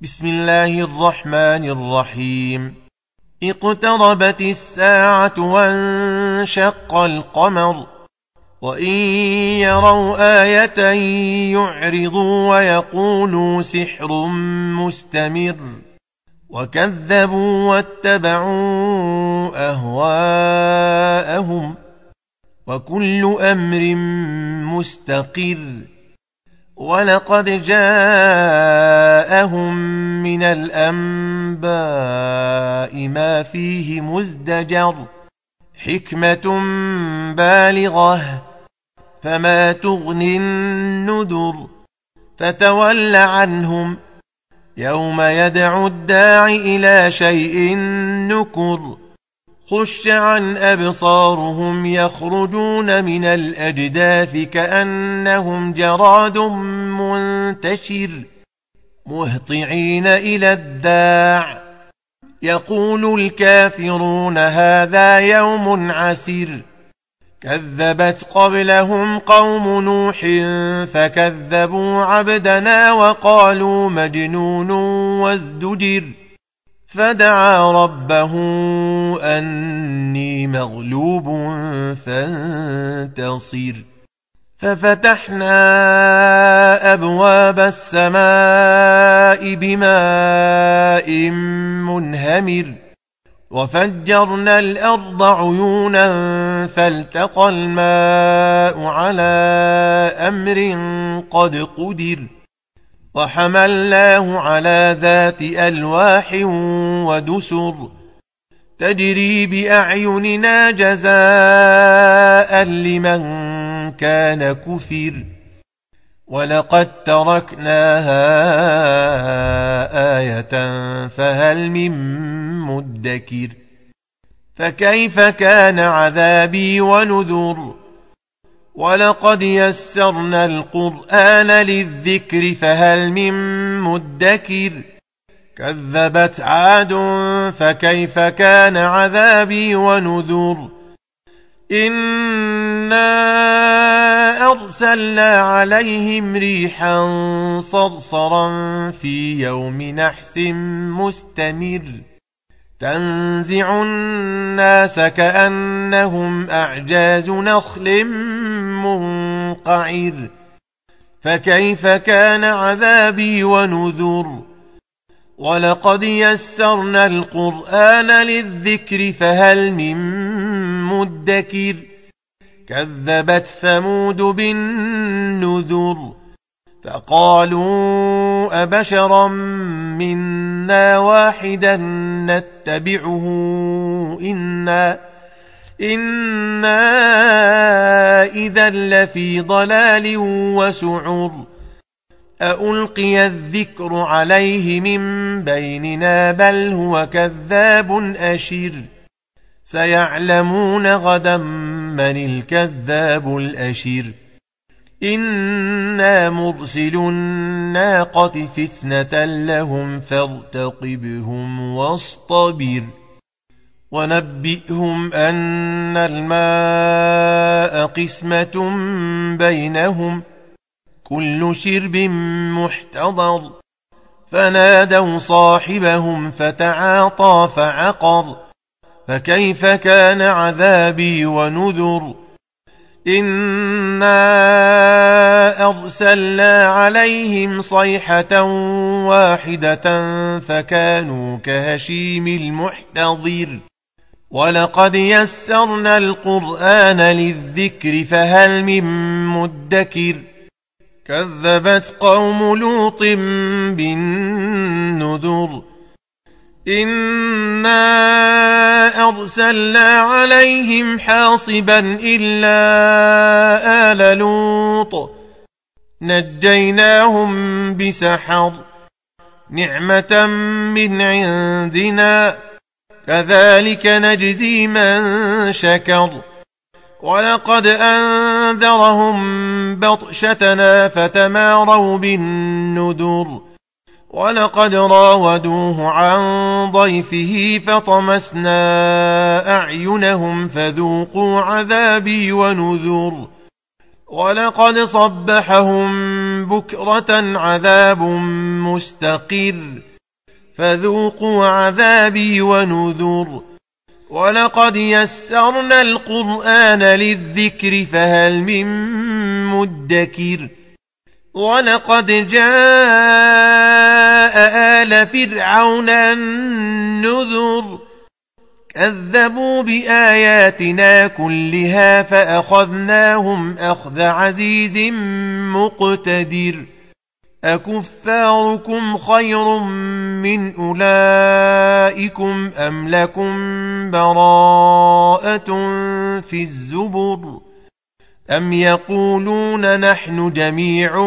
بسم الله الرحمن الرحيم. اقتربت الساعة وانشق القمر وإن يروا آية يعرضوا ويقولوا سحر مستمر وكذبوا واتبعوا أهواءهم وكل أمر مستقر ولقد جاءهم من الأنباء ما فيه مزدجر حكمة بالغة فما تغني النذر فتول عنهم يوم يدعو الداع إلى شيء نكر خش عن أبصارهم يخرجون من الأجداث كأنهم جراد منتشر مهطعين إلى الداع يقول الكافرون هذا يوم عسير كذبت قبلهم قوم نوح فكذبوا عبدنا وقالوا مجنون وازدجر فدعا ربه أني مغلوب فانتصر ففتحنا أبواب السماء بماء منهمر وفجرنا الأرض عيونا فالتقى الماء على أمر قد قدر وحملناه على ذات ألواح ودسر تجري بأعيننا جزاء لمن كان كفر ولقد تركناها آية فهل من مدكر فكيف كان عذابي ونذر ولقد يسرنا القرآن للذكر فهل من مدكر كذبت عاد فكيف كان عذابي ونذر إنا أرسلنا عليهم ريحا صرصرا في يوم نحس مستمر تنزع الناس كأنهم أعجاز نخل منقعر فكيف كان عذابي ونذر ولقد يسرنا القرآن للذكر فهل من مدكر كذبت ثمود بالنذر فقالوا أبشرا منا واحدا نتبعه إنا إذا لفي ضلال وسعر أألقي الذكر عليه من بيننا بل هو كذاب أشر سيعلمون غدا من الكذاب الأشر إنا مرسل الناقة فتنة لهم فارتقبهم واصطبر ونبئهم أن الماء قسمة بينهم كل شرب محتضر فنادوا صاحبهم فتعاطى فعقر فكيف كان عذابي ونذر إنا أرسلنا عليهم صيحة واحدة فكانوا كهشيم المحتضر ولقد يسرنا القرآن للذكر فهل من مدكر كذبت قوم لوط بالنذر إنا أرسلنا عليهم حاصبا إلا آل لوط نجيناهم بسحر نعمة من عندنا كذلك نجزي من شكر ولقد أنذرهم بطشتنا فتماروا بالنذر ولقد راودوه عن ضيفه فطمسنا أعينهم فذوقوا عذابي ونذر ولقد صبحهم بكرة عذاب مستقر فذوقوا عذابي ونذر ولقد يسرنا القرآن للذكر فهل من مدكر ولقد جاء آل فرعون النذر كذبوا بآياتنا كلها فأخذناهم أخذ عزيز مقتدر أكفاركم خير من أولئكم أم لكم براءة في الزبر أم يقولون نحن جميع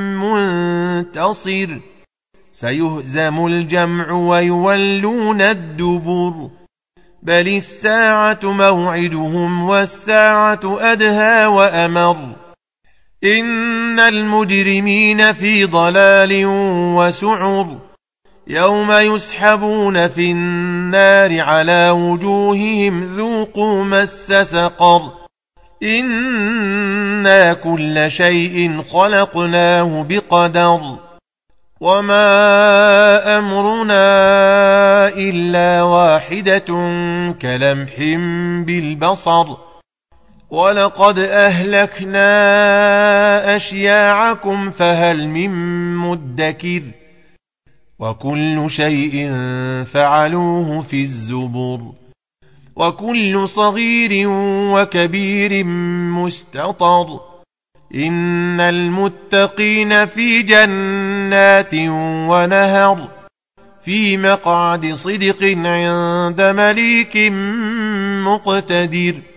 منتصر سيهزم الجمع ويولون الدبر بل الساعة موعدهم والساعة أدهى وأمر إن المجرمين في ضلال وسعر يوم يسحبون في النار على وجوههم ذوقوا مس سقر إنا كل شيء خلقناه بقدر وما أمرنا إلا واحدة كلمح بالبصر ولقد أهلكنا أشياعكم فهل من مدكر وكل شيء فعلوه في الزبر وكل صغير وكبير مستطر إن المتقين في جنات ونهر في مقعد صدق عند مليك مقتدر